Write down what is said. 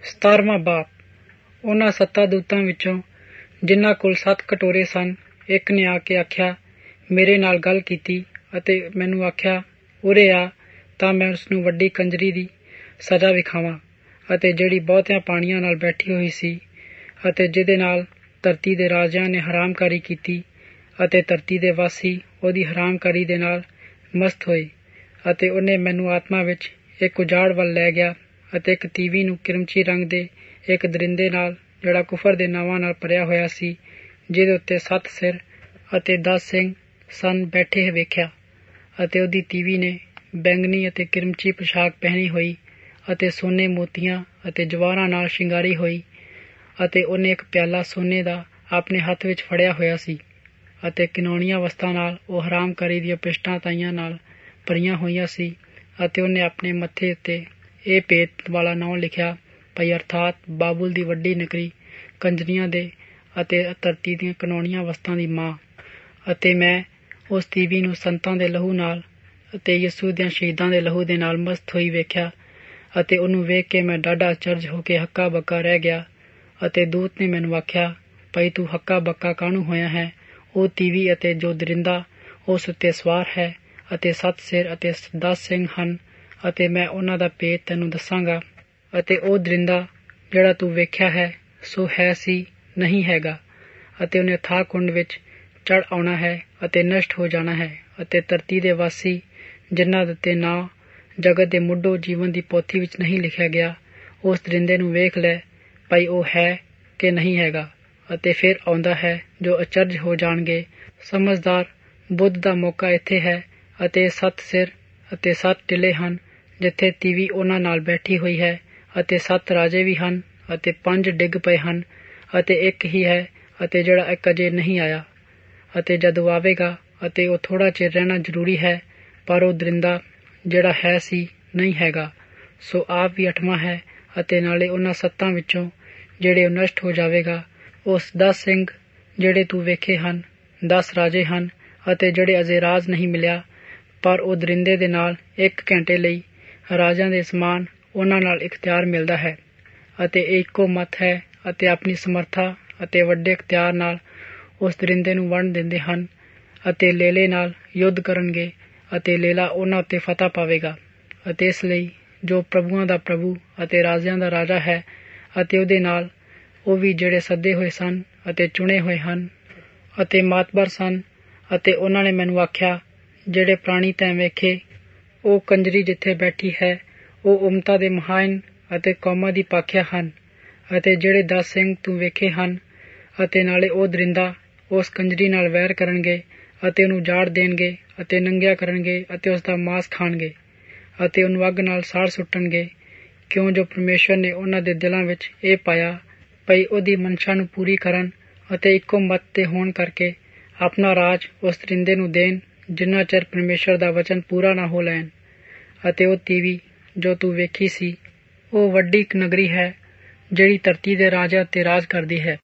17ਵਾਂ ਬਾਪ। ਉਹਨਾਂ 7 ਦੂਤਾਂ ਵਿੱਚੋਂ ਜਿਨ੍ਹਾਂ ਕੋਲ 7 ਕਟੋਰੇ ਸਨ, ਇੱਕ ਨੇ ਆ ਕੇ ਆਖਿਆ, ਮੇਰੇ ਨਾਲ ਗੱਲ ਕੀਤੀ ਅਤੇ ਮੈਨੂੰ ਆਖਿਆ, ਉਰੇ ਆ ਤਾਂ ਮੈਂ ਉਸਨੂੰ ਵੱਡੀ ਕੰਜਰੀ ਦੀ ਸਜ਼ਾ ਵਿਖਾਵਾਂ, ਅਤੇ ਜਿਹੜੀ ਬਹੁਤਿਆਂ ਪਾਣੀਆਂ ਨਾਲ ਬੈਠੀ ਹੋਈ ਸੀ ਅਤੇ ਜਿਹਦੇ ਨਾਲ ਧਰਤੀ ਦੇ ਰਾਜਿਆਂ ਨੇ ਹਰਾਮਕਾਰੀ ਕੀਤੀ, ਅਤੇ ਧਰਤੀ ਦੇ ਵਾਸੀ ਉਹਦੀ ਹਰਾਮਕਾਰੀ ਦੇ ਨਾਲ ਮਸਤ ਹੋਏ। ਅਤੇ ਉਹਨੇ ਮੈਨੂੰ ਆਤਮਾ ਵਿੱਚ ਇੱਕ ਉਜਾੜ ਵੱਲ ਲੈ ਗਿਆ ਅਤੇ ਇੱਕ ਤੀਵੀ ਨੂੰ ਕਿਰਮਚੀ ਰੰਗ ਦੇ ਇੱਕ ਦਰਿੰਦੇ ਨਾਲ, ਜਿਹੜਾ ਕੁਫਰ ਦੇ ਨਾਵਾਂ ਨਾਲ ਭਰਿਆ ਹੋਇਆ ਸੀ, ਜਿਹਦੇ ਉੱਤੇ 7 ਸਿਰ ਅਤੇ 10 ਸਿੰਘ ਸਨ, ਬੈਠੇ ਵੇਖਿਆ। ਅਤੇ ਉਹਦੀ ਤੀਵੀ ਨੇ ਬੈਂਗਨੀ ਅਤੇ ਕਿਰਮਚੀ ਪੋਸ਼ਾਕ ਪਹਿਨੀ ਹੋਈ ਅਤੇ ਸੋਨੇ, ਮੋਤੀਆਂ ਅਤੇ ਜਵਾਹਰਾਂ ਨਾਲ ਸ਼ਿੰਗਾਰੀ ਹੋਈ, ਅਤੇ ਉਹਨੇ ਇੱਕ ਪਿਆਲਾ ਸੋਨੇ ਦਾ ਆਪਣੇ ਹੱਥ ਵਿੱਚ ਫੜਿਆ ਹੋਇਆ ਸੀ, ਅਤੇ ਘਿਨਾਉਣੀਆਂ ਵਸਤਾਂ ਨਾਲ ਉਹ ਹਰਾਮਕਾਰੀ ਦੀਆਂ ਪਿਸ਼ਟਾਂ ਤਾਈਆਂ ਨਾਲ ਭਰੀਆਂ ਹੋਈਆਂ ਸੀ। ਅਤੇ ਉਹਨੇ ਆਪਣੇ ਮੱਥੇ ਉੱਤੇ ਇਹ ਭੇਤ ਵਾਲਾ ਨਾਂ ਲਿਖਿਆ ਪਈ, ਅਰਥਾਤ ਬਾਬੁਲ ਦੀ ਵੱਡੀ ਨਗਰੀ, ਕੰਜਰੀਆਂ ਦੇ ਅਤੇ ਧਰਤੀ ਦੀਆਂ ਘਿਨਾਉਣੀਆਂ ਵਸਤਾਂ ਦੀ ਮਾਂ। ਅਤੇ ਮੈਂ ਉਸ ਤੀਵੀ ਨੂੰ ਸੰਤਾਂ ਦੇ ਲਹੂ ਨਾਲ ਅਤੇ ਯਿਸੂ ਦਿਆਂ ਸ਼ਹੀਦਾਂ ਦੇ ਲਹੂ ਦੇ ਨਾਲ ਮਸਤ ਹੋਈ ਵੇਖਿਆ, ਅਤੇ ਉਹਨੂੰ ਵੇਖ ਕੇ ਮੈਂ ਡਾਢਾ ਅਚਰਜ ਹੋ ਕੇ ਹੱਕਾ ਬੱਕਾ ਰਹਿ ਗਿਆ। ਅਤੇ ਦੂਤ ਨੇ ਮੈਨੂੰ ਆਖਿਆ, ਭਈ ਤੂੰ ਹੱਕਾ ਬੱਕਾ ਕਾਹਨੂੰ ਹੋਇਆ ਹੈ? ਉਹ ਤੀਵੀ ਅਤੇ ਜੋ ਦਰਿੰਦਾ ਉਸ ਉੱਤੇ ਸਵਾਰ ਹੈ, ਅਤੇ 7 ਸਿਰ ਅਤੇ 10 ਸਿੰਘ ਹਨ, ਅਤੇ ਮੈਂ ਉਹਨਾਂ ਦਾ ਭੇਤ ਤੈਨੂੰ ਦੱਸਾਂਗਾ। ਅਤੇ ਉਹ ਦਰਿੰਦਾ ਜਿਹੜਾ ਤੂੰ ਵੇਖਿਆ ਹੈ, ਸੋ ਹੈ ਸੀ, ਨਹੀਂ ਹੈਗਾ, ਅਤੇ ਉਹਨੇ ਅਥਾਹ ਕੁੰਡ ਵਿੱਚ ਚੜ੍ਹ ਆਉਣਾ ਹੈ ਅਤੇ ਨਸ਼ਟ ਹੋ ਜਾਣਾ ਹੈ। ਅਤੇ ਧਰਤੀ ਦੇ ਵਾਸੀ ਜਿਨ੍ਹਾਂ ਦੇ ਨਾਂ ਜਗਤ ਦੇ ਮੁੱਢੋਂ ਜੀਵਨ ਦੀ ਪੋਥੀ ਵਿੱਚ ਨਹੀਂ ਲਿਖਿਆ ਗਿਆ, ਉਸ ਦਰਿੰਦੇ ਨੂੰ ਵੇਖ ਲੈ ਭਾਈ ਉਹ ਹੈ ਕਿ ਨਹੀਂ ਹੈਗਾ। ਅਤੇ ਫਿਰ ਆਉਂਦਾ ਹੈ ਜੋ ਅਚਰਜ ਹੋ ਜਾਣਗੇ। ਸਮਝਦਾਰ ਬੁੱਧ ਦਾ ਮੌਕਾ ਇੱਥੇ ਹੈ। ਅਤੇ 7 ਸਿਰ ਅਤੇ 7 ਟਿੱਲੇ ਹਨ, ਜਿੱਥੇ ਤੀਵੀ ਉਹਨਾਂ ਨਾਲ ਬੈਠੀ ਹੋਈ ਹੈ, ਅਤੇ 7 ਰਾਜੇ ਵੀ ਹਨ, ਅਤੇ 5 ਡਿੱਗ ਪਏ ਹਨ, ਅਤੇ ਇੱਕ ਹੀ ਹੈ, ਅਤੇ ਜਿਹੜਾ ਇੱਕ ਅਜੇ ਨਹੀਂ ਆਇਆ। ਅਤੇ ਜਦੋਂ ਆਵੇਗਾ, ਅਤੇ ਉਹ ਥੋੜ੍ਹਾ ਚਿਰ ਰਹਿਣਾ ਜ਼ਰੂਰੀ ਹੈ, ਪਰ ਉਹ ਦਰਿੰਦਾ ਜਿਹੜਾ ਹੈ ਸੀ, ਨਹੀਂ ਹੈਗਾ, ਸੋ ਆਪ ਵੀ 8ਵਾਂ ਹੈ। ਅਤੇ ਨਾਲੇ ਉਹਨਾਂ 7 ਵਿੱਚੋਂ ਜਿਹੜੇ ਉਹ ਨਸ਼ਟ ਹੋ ਜਾਵੇਗਾ। ਉਸ 10 ਸਿੰਘ ਜਿਹੜੇ ਤੂੰ ਵੇਖੇ ਹਨ, 10 ਰਾਜੇ ਹਨ, ਅਤੇ ਜਿਹੜੇ ਅਜੇ ਰਾਜ ਨਹੀਂ ਮਿਲਿਆ, ਪਰ ਉਹ ਦਰਿੰਦੇ ਦੇ ਨਾਲ 1 ਘੰਟੇ ਲਈ ਰਾਜਿਆਂ ਦੇ ਸਮਾਨ ਉਹਨਾਂ ਨਾਲ ਇਖਤਿਆਰ ਮਿਲਦਾ ਹੈ। ਅਤੇ ਇਹ ਇੱਕੋ ਮੱਤ ਹੈ, ਅਤੇ ਆਪਣੀ ਸਮਰੱਥਾ ਅਤੇ ਵੱਡੇ ਇਖਤਿਆਰ ਨਾਲ ਉਸ ਦਰਿੰਦੇ ਨੂੰ ਵੰਡ ਦਿੰਦੇ ਹਨ, ਅਤੇ ਲੇਲੇ ਨਾਲ ਯੁੱਧ ਕਰਨਗੇ, ਅਤੇ ਲੇਲਾ ਉਹਨਾਂ ਉੱਤੇ ਫਤਹ ਪਾਵੇਗਾ। ਅਤੇ ਇਸ ਲਈ ਜੋ ਪ੍ਰਭੂਆਂ ਦਾ ਪ੍ਰਭੂ ਅਤੇ ਰਾਜਿਆਂ ਦਾ ਰਾਜਾ ਹੈ, ਅਤੇ ਉਹਦੇ ਨਾਲ ਉਹ ਵੀ ਜਿਹੜੇ ਸੱਦੇ ਹੋਏ ਸਨ ਅਤੇ ਚੁਣੇ ਹੋਏ ਹਨ ਅਤੇ ਮਾਤਬਰ ਸਨ। ਅਤੇ ਉਹਨਾਂ ਨੇ ਮੈਨੂੰ ਆਖਿਆ, ਜਿਹੜੇ ਪ੍ਰਾਣੀ ਤੈਂ ਵੇਖੇ, ਉਹ ਕੰਜਰੀ ਜਿੱਥੇ ਬੈਠੀ ਹੈ, ਉਹ ਉਮਤਾਂ ਦੇ ਮਹਾਨ ਅਤੇ ਕੌਮਾਂ ਦੀ ਪਾਖਿਆ ਹਨ। ਅਤੇ ਜਿਹੜੇ 10 ਸਿੰਘ ਤੂੰ ਵੇਖੇ ਹਨ, ਅਤੇ ਨਾਲੇ ਉਹ ਦਰਿੰਦਾ ਉਸ ਕੰਜਰੀ ਨਾਲ ਵੈਰ ਕਰਨਗੇ, ਅਤੇ ਉਹਨੂੰ ਜਾੜ ਦੇਣਗੇ, ਅਤੇ ਨੰਗਿਆ ਕਰਨਗੇ, ਅਤੇ ਉਸ ਦਾ ਮਾਸ ਖਾਣਗੇ, ਅਤੇ ਉਹਨੂੰ ਅੱਗ ਨਾਲ ਸਾੜ ਸੁੱਟਣਗੇ, ਕਿਉਂ ਜੋ ਪਰਮੇਸ਼ਵਰ ਨੇ ਉਹਨਾਂ ਦੇ ਦਿਲਾਂ ਵਿੱਚ ਇਹ ਪਾਇਆ ਭਈ ਉਹਦੀ ਮਨਸ਼ਾ ਨੂੰ ਪੂਰੀ ਕਰਨ, ਅਤੇ ਇੱਕੋ ਮੱਤ ਤੇ ਹੋਣ ਕਰਕੇ ਆਪਣਾ ਰਾਜ ਉਸ ਦਰਿੰਦੇ ਨੂੰ ਦੇਣ, ਜਿੰਨਾ ਚਿਰ ਪਰਮੇਸ਼ਵਰ ਦਾ ਵਚਨ ਪੂਰਾ ਨਾ ਹੋ ਲੈਣ। ਅਤੇ ਉਹ ਤੀਵੀ ਜੋ ਤੂੰ ਵੇਖੀ ਸੀ, ਉਹ ਵੱਡੀ ਨਗਰੀ ਹੈ, ਜਿਹੜੀ ਧਰਤੀ ਦੇ ਰਾਜਿਆਂ ਉੱਤੇ ਰਾਜ ਕਰਦੀ ਹੈ।